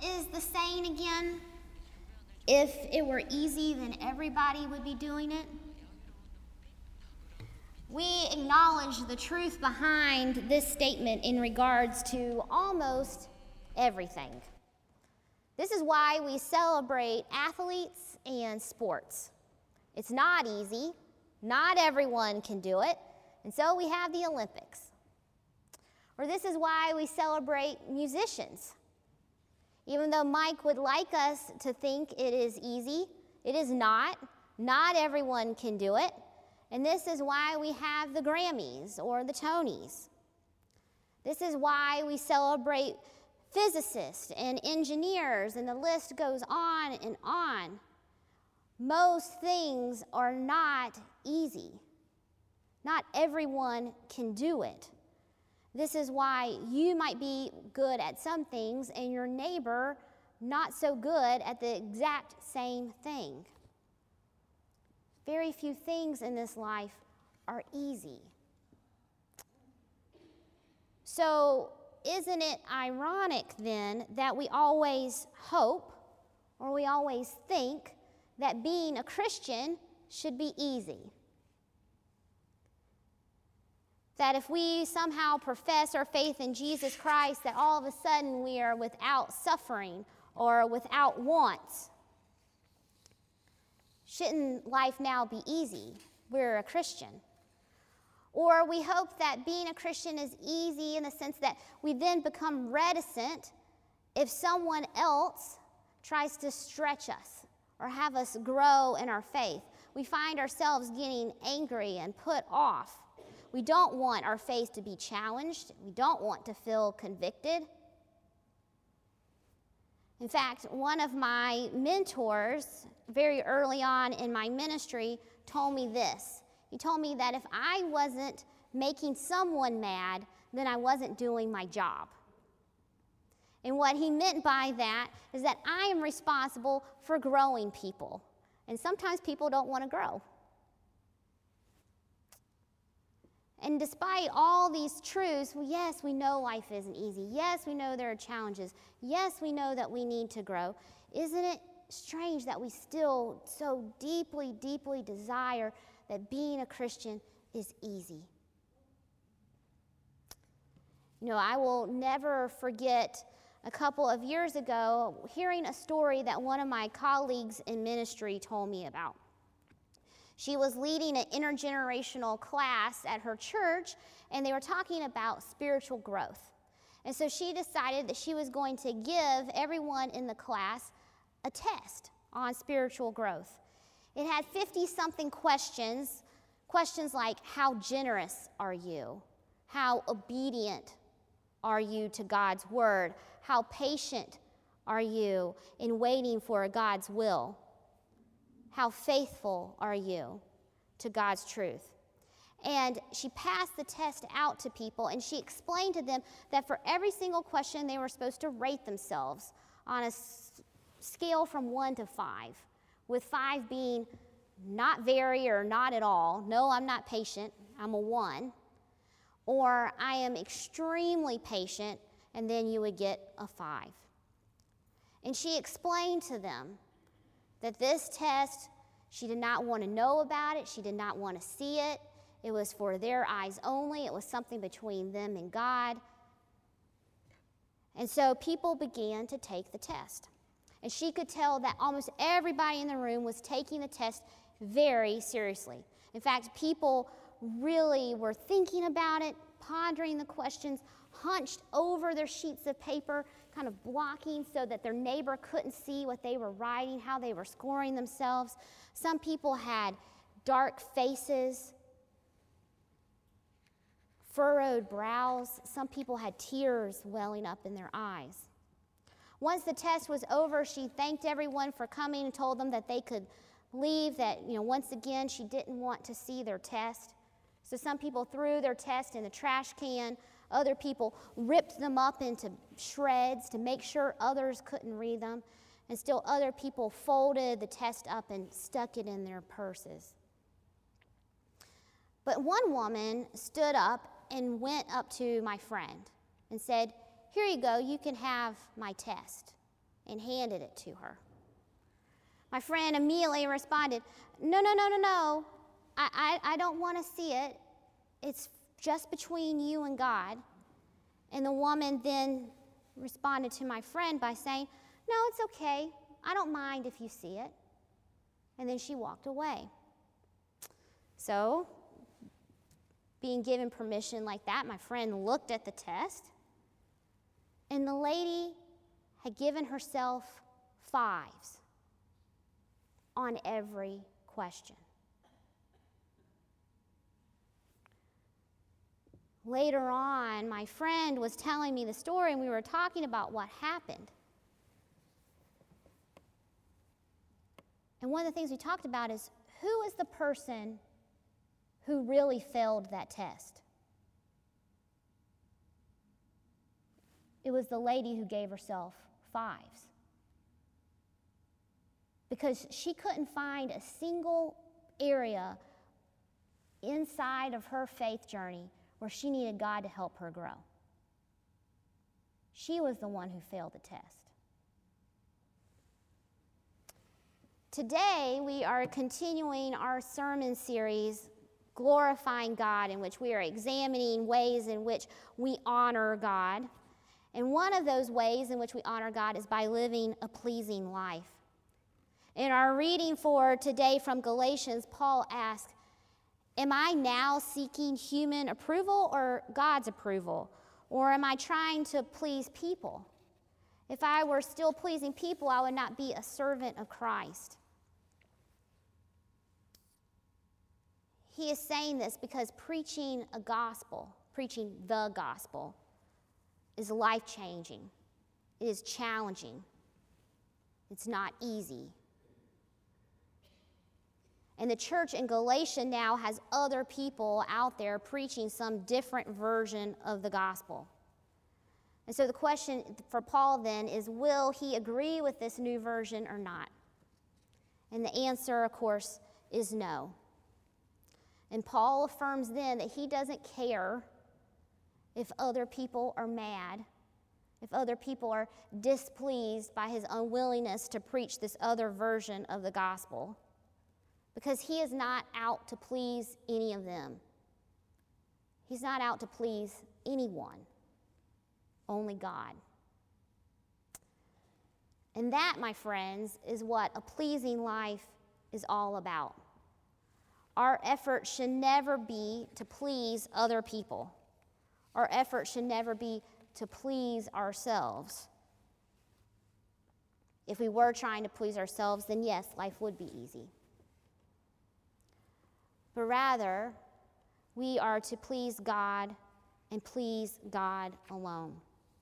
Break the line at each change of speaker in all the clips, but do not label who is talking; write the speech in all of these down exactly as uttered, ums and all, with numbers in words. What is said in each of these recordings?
is the saying again? If it were easy, then everybody would be doing it. We acknowledge the truth behind this statement in regards to almost everything. This is why we celebrate athletes and sports. It's not easy. Not everyone can do it. And so we have the Olympics. Or this is why we celebrate musicians. Even though Mike would like us to think it is easy, it is not. Not everyone can do it. And this is why we have the Grammys or the Tonys. This is why we celebrate physicists and engineers, and the list goes on and on. Most things are not easy. Not everyone can do it. This is why you might be good at some things and your neighbor not so good at the exact same thing. Very few things in this life are easy. So, isn't it ironic then that we always hope or we always think that being a Christian should be easy? That if we somehow profess our faith in Jesus Christ, that all of a sudden we are without suffering or without wants. Shouldn't life now be easy? We're a Christian. Or we hope that being a Christian is easy in the sense that we then become reticent if someone else tries to stretch us or have us grow in our faith. We find ourselves getting angry and put off. We don't want our faith to be challenged. We don't want to feel convicted. In fact, one of my mentors, very early on in my ministry, told me this. He told me that if I wasn't making someone mad, then I wasn't doing my job. And what he meant by that is that I am responsible for growing people. And sometimes people don't want to grow. And despite all these truths, well, yes, we know life isn't easy. Yes, we know there are challenges. Yes, we know that we need to grow. Isn't it strange that we still so deeply, deeply desire that being a Christian is easy? You know, I will never forget a couple of years ago hearing a story that one of my colleagues in ministry told me about. She was leading an intergenerational class at her church, and they were talking about spiritual growth. And so she decided that she was going to give everyone in the class a test on spiritual growth. It had fifty-something questions, questions like, how generous are you? How obedient are you to God's word? How patient are you in waiting for God's will? How faithful are you to God's truth? And she passed the test out to people, and she explained to them that for every single question, they were supposed to rate themselves on a s- scale from one to five, with five being not very or not at all. No, I'm not patient. I'm a one. Or I am extremely patient, and then you would get a five. And she explained to them that this test, she did not want to know about it. She did not want to see it. It was for their eyes only. It was something between them and God. And so people began to take the test. And she could tell that almost everybody in the room was taking the test very seriously. In fact, people really were thinking about it, pondering the questions, hunched over their sheets of paper, kind of blocking so that their neighbor couldn't see what they were writing, how they were scoring themselves. Some people had dark faces, furrowed brows. Some people had tears welling up in their eyes. Once the test was over, she thanked everyone for coming and told them that they could leave, that, you know, once again, she didn't want to see their test. So some people threw their test in the trash can. Other people ripped them up into shreds to make sure others couldn't read them. And still other people folded the test up and stuck it in their purses. But one woman stood up and went up to my friend and said, "Here you go, you can have my test." and handed it to her. My friend immediately responded, no, no, no, no, no. I, I, I don't want to see it. It's just between you and God. And the woman then responded to my friend by saying, no, it's okay. I don't mind if you see it. And then she walked away. So, being given permission like that, my friend looked at the test, and the lady had given herself fives on every question. Later on, my friend was telling me the story, and we were talking about what happened. And one of the things we talked about is, who is the person who really failed that test? It was the lady who gave herself fives. Because she couldn't find a single area inside of her faith journey where she needed God to help her grow. She was the one who failed the test. Today, we are continuing our sermon series, Glorifying God, in which we are examining ways in which we honor God. And one of those ways in which we honor God is by living a pleasing life. In our reading for today from Galatians, Paul asks, am I now seeking human approval or God's approval? Or am I trying to please people? If I were still pleasing people, I would not be a servant of Christ. He is saying this because preaching a gospel, preaching the gospel, is life-changing. It is challenging. It's not easy. And the church in Galatia now has other people out there preaching some different version of the gospel. And so the question for Paul then is, will he agree with this new version or not? And the answer, of course, is no. And Paul affirms then that he doesn't care if other people are mad, if other people are displeased by his unwillingness to preach this other version of the gospel, because he is not out to please any of them. He's not out to please anyone, only God. And that, my friends, is what a pleasing life is all about. Our effort should never be to please other people. Our effort should never be to please ourselves. If we were trying to please ourselves, then yes, life would be easy. But rather, we are to please God and please God alone.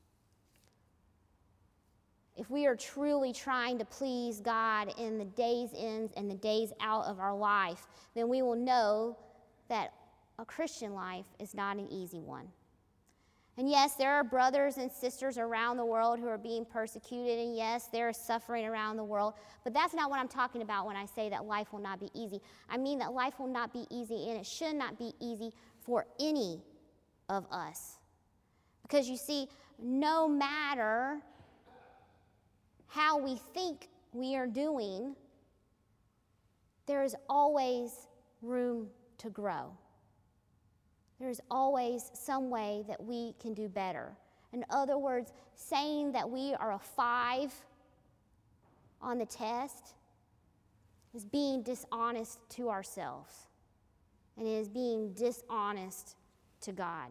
If we are truly trying to please God in the days in and the days out of our life, then we will know that a Christian life is not an easy one. And yes, there are brothers and sisters around the world who are being persecuted, and yes, there is suffering around the world, but that's not what I'm talking about when I say that life will not be easy. I mean that life will not be easy, and it should not be easy for any of us. Because you see, no matter how we think we are doing, there is always room to grow. There's always some way that we can do better. In other words, saying that we are a five on the test is being dishonest to ourselves, and it is being dishonest to God.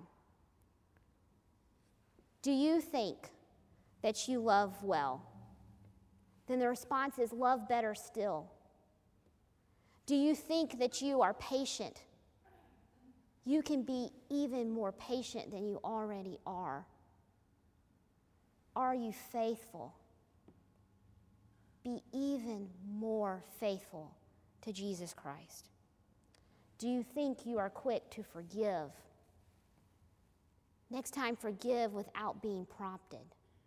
Do you think that you love well? Then the response is, love better still. Do you think that you are patient? You can be even more patient than you already are. Are you faithful? Be even more faithful to Jesus Christ. Do you think you are quick to forgive? Next time, forgive without being prompted.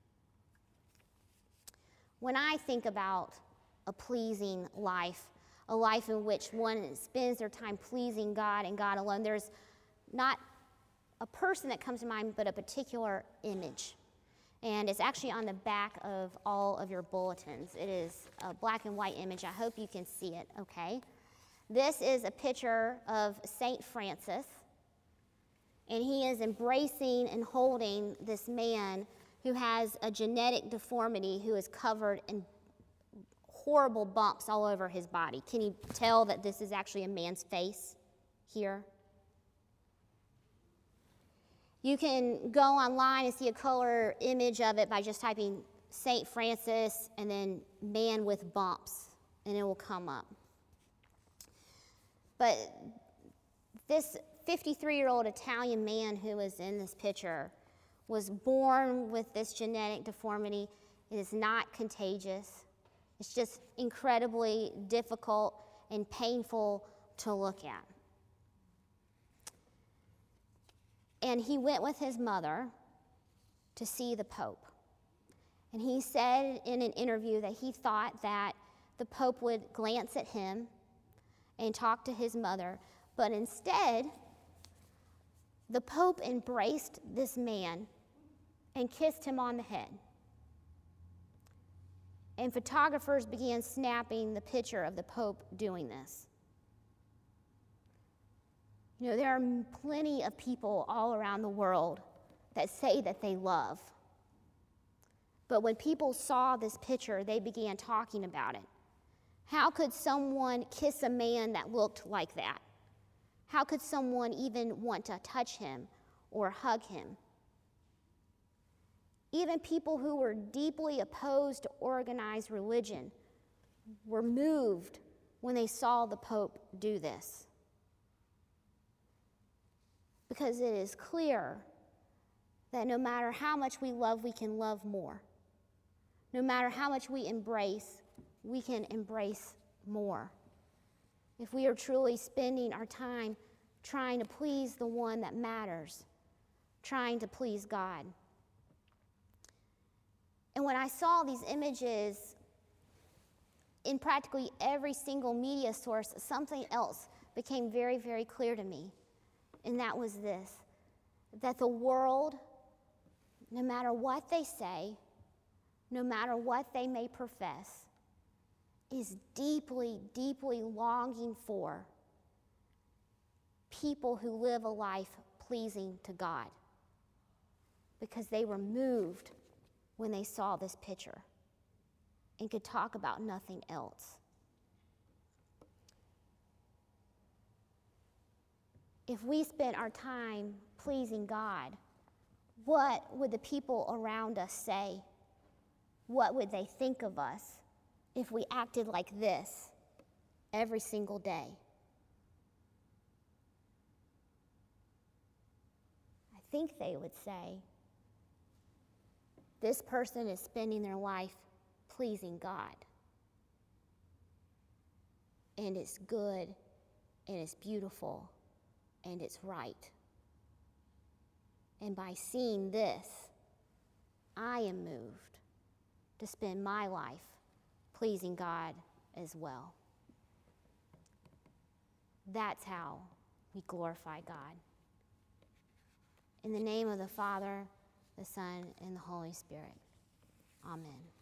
When I think about a pleasing life, a life in which one spends their time pleasing God and God alone, there's not a person that comes to mind, but a particular image. And it's actually on the back of all of your bulletins. It is a black and white image. I hope you can see it, okay? This is a picture of Saint Francis, and he is embracing and holding this man who has a genetic deformity, who is covered in horrible bumps all over his body. Can you tell that this is actually a man's face here? You can go online and see a color image of it by just typing Saint Francis and then man with bumps, and it will come up. But this fifty-three-year-old Italian man who was in this picture was born with this genetic deformity. It is not contagious. It's just incredibly difficult and painful to look at. And he went with his mother to see the Pope. And he said in an interview that he thought that the Pope would glance at him and talk to his mother, but instead, the Pope embraced this man and kissed him on the head. And photographers began snapping the picture of the Pope doing this. You know, there are plenty of people all around the world that say that they love. But when people saw this picture, they began talking about it. How could someone kiss a man that looked like that? How could someone even want to touch him or hug him? Even people who were deeply opposed to organized religion were moved when they saw the Pope do this. Because it is clear that no matter how much we love, we can love more. No matter how much we embrace, we can embrace more. If we are truly spending our time trying to please the one that matters, trying to please God. And when I saw these images in practically every single media source, something else became very, very clear to me. And that was this, that the world, no matter what they say, no matter what they may profess, is deeply, deeply longing for people who live a life pleasing to God, because they were moved when they saw this picture and could talk about nothing else. If we spent our time pleasing God, what would the people around us say? What would they think of us if we acted like this every single day? I think they would say, this person is spending their life pleasing God. And it's good, and it's beautiful, and it's right. And by seeing this, I am moved to spend my life pleasing God as well. That's how we glorify God. In the name of the Father, the Son, and the Holy Spirit. Amen.